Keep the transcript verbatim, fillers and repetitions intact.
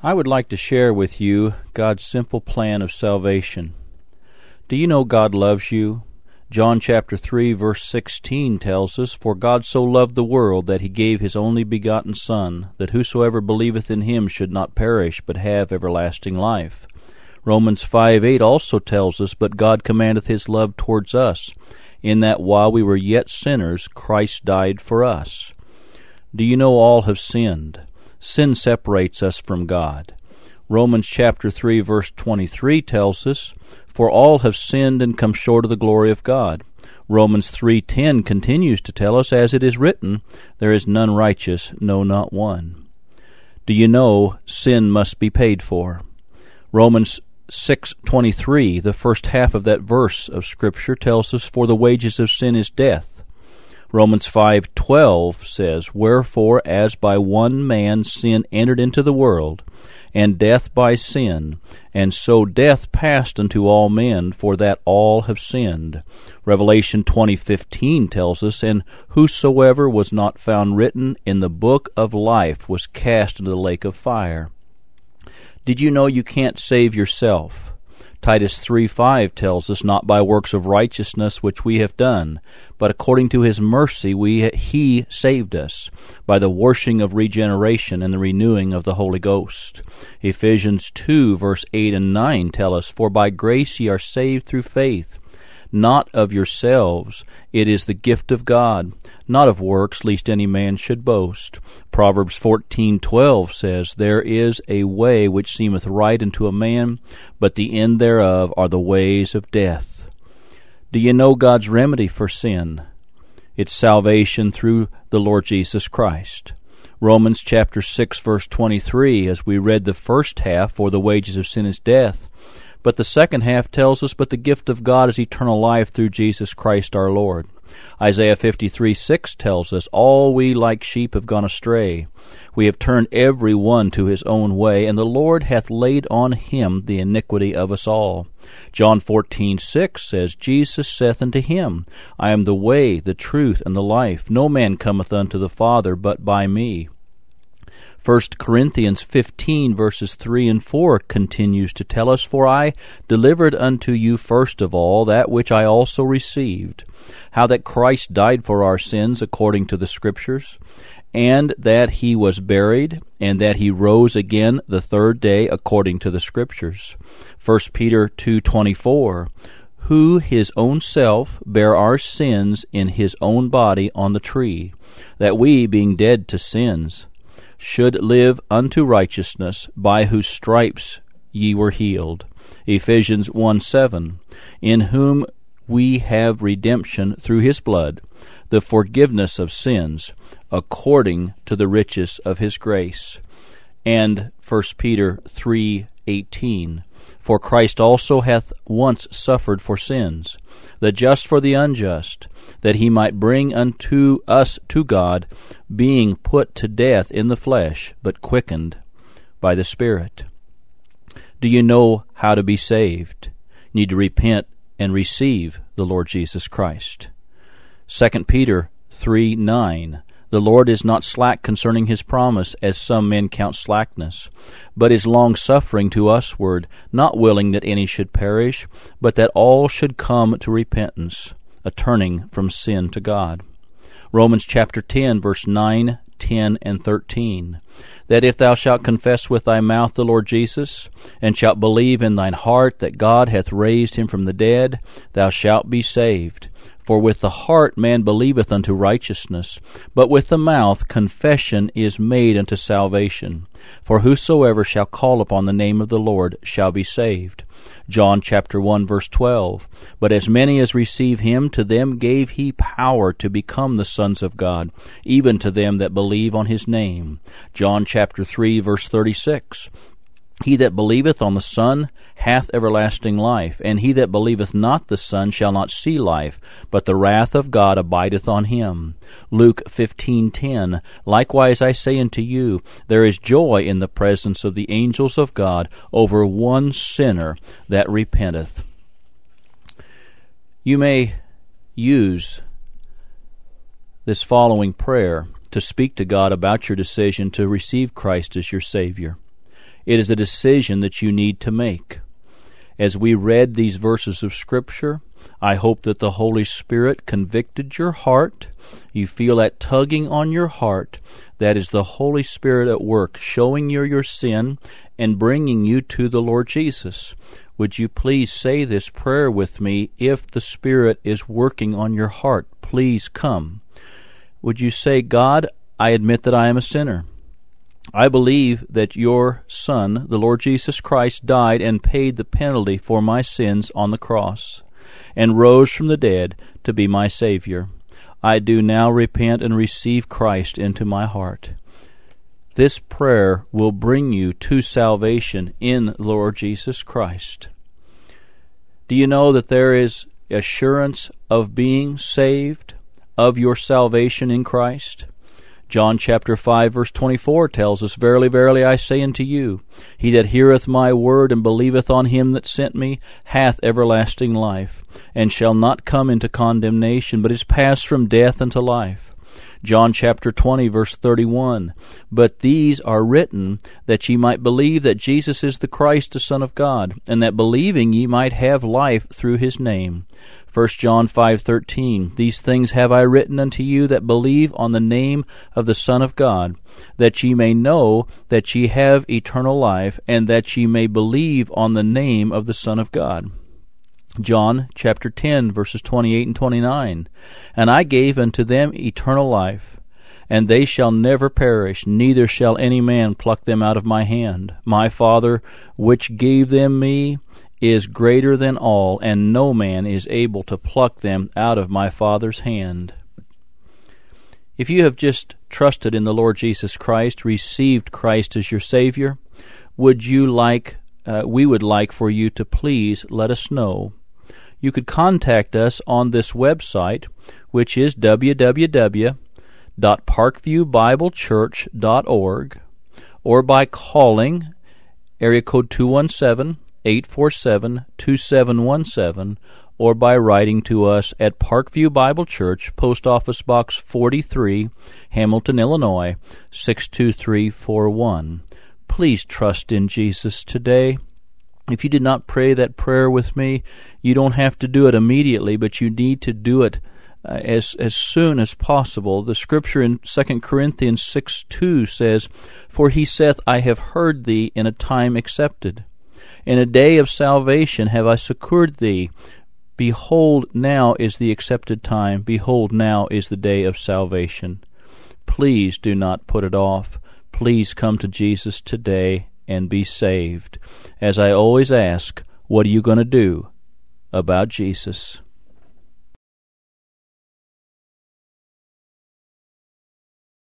I would like to share with you God's simple plan of salvation. Do you know God loves you? John chapter three verse sixteen tells us, "For God so loved the world that he gave his only begotten Son, that whosoever believeth in him should not perish, but have everlasting life." Romans five eight also tells us, "But God commandeth his love towards us, in that while we were yet sinners, Christ died for us." Do you know all have sinned? Sin separates us from God. Romans chapter three verse twenty-three tells us, "For all have sinned and come short of the glory of God." Romans three ten continues to tell us, "As it is written, there is none righteous, no, not one." Do you know sin must be paid for? Romans six twenty-three, the first half of that verse of Scripture, tells us, "For the wages of sin is death." Romans five twelve says, "Wherefore, as by one man sin entered into the world, and death by sin, and so death passed unto all men, for that all have sinned." Revelation twenty fifteen tells us, "And whosoever was not found written in the book of life was cast into the lake of fire." Did you know you can't save yourself? Titus three five tells us, "Not by works of righteousness which we have done, but according to his mercy we he saved us, by the washing of regeneration and the renewing of the Holy Ghost." Ephesians two verse eight and nine tell us, "For by grace ye are saved through faith, not of yourselves, it is the gift of God, not of works, lest any man should boast." Proverbs fourteen twelve says, "There is a way which seemeth right unto a man, but the end thereof are the ways of death." Do you know God's remedy for sin? It's salvation through the Lord Jesus Christ. Romans chapter six verse twenty-three, as we read the first half, "For the wages of sin is death," but the second half tells us, "But the gift of God is eternal life through Jesus Christ our Lord." Isaiah fifty-three six tells us, "All we like sheep have gone astray. We have turned every one to his own way, and the Lord hath laid on him the iniquity of us all." John fourteen six says, "Jesus saith unto him, I am the way, the truth, and the life. No man cometh unto the Father but by me." First Corinthians fifteen verses three and four continues to tell us, "For I delivered unto you first of all that which I also received, how that Christ died for our sins according to the Scriptures, and that he was buried, and that he rose again the third day according to the Scriptures." First Peter two twenty-four, "Who his own self bare our sins in his own body on the tree, that we, being dead to sins, should live unto righteousness, by whose stripes ye were healed." Ephesians one seven, "In whom we have redemption through his blood, the forgiveness of sins, according to the riches of his grace." And First Peter three eighteen, "For Christ also hath once suffered for sins, the just for the unjust, that he might bring unto us to God, being put to death in the flesh, but quickened by the Spirit." Do you know how to be saved? You need to repent and receive the Lord Jesus Christ. Second Peter three nine, "The Lord is not slack concerning his promise, as some men count slackness, but is longsuffering to usward, not willing that any should perish, but that all should come to repentance, a turning from sin to God." Romans chapter ten, verse nine, ten, and thirteen, "That if thou shalt confess with thy mouth the Lord Jesus, and shalt believe in thine heart that God hath raised him from the dead, thou shalt be saved. For with the heart man believeth unto righteousness, but with the mouth confession is made unto salvation. For whosoever shall call upon the name of the Lord shall be saved." John chapter one verse twelve, "But as many as receive him, to them gave he power to become the sons of God, even to them that believe on his name." John chapter three verse thirty-six, "He that believeth on the Son hath everlasting life, and he that believeth not the Son shall not see life, but the wrath of God abideth on him." Luke fifteen ten, "Likewise I say unto you, there is joy in the presence of the angels of God over one sinner that repenteth." You may use this following prayer to speak to God about your decision to receive Christ as your Savior. It is a decision that you need to make. As we read these verses of Scripture, I hope that the Holy Spirit convicted your heart. You feel that tugging on your heart. That is the Holy Spirit at work, showing you your sin and bringing you to the Lord Jesus. Would you please say this prayer with me? If the Spirit is working on your heart, please come. Would you say, God, I admit that I am a sinner. I believe that your Son, the Lord Jesus Christ, died and paid the penalty for my sins on the cross, and rose from the dead to be my Savior. I do now repent and receive Christ into my heart. This prayer will bring you to salvation in the Lord Jesus Christ. Do you know that there is assurance of being saved, of your salvation in Christ? John chapter five verse twenty-four tells us, Verily, verily, I say unto you, he that heareth my word and believeth on him that sent me hath everlasting life, and shall not come into condemnation, but is passed from death unto life. John chapter twenty verse thirty-one, But these are written that ye might believe that Jesus is the Christ, the Son of God, and that believing ye might have life through his name. First John five thirteen, These things have I written unto you that believe on the name of the Son of God, that ye may know that ye have eternal life, and that ye may believe on the name of the Son of God. John chapter ten verses twenty-eight and twenty-nine, And I gave unto them eternal life, and they shall never perish, neither shall any man pluck them out of my hand. My Father which gave them me is greater than all, and no man is able to pluck them out of my Father's hand. If you have just trusted in the Lord Jesus Christ, received Christ as your Savior, would you like, uh, we would like for you to please let us know. You could contact us on this website, which is w w w dot parkview bible church dot org, or by calling area code two one seven, eight four seven, two seven one seven, or by writing to us at Parkview Bible Church, Post Office Box forty-three, Hamilton, Illinois, six two three four one. Please trust in Jesus today. If you did not pray that prayer with me, you don't have to do it immediately, but you need to do it uh, as as soon as possible. The scripture in Second Corinthians six two says, For he saith, I have heard thee in a time accepted. In a day of salvation have I succored thee. Behold, now is the accepted time. Behold, now is the day of salvation. Please do not put it off. Please come to Jesus today and be saved. As I always ask, what are you going to do about Jesus?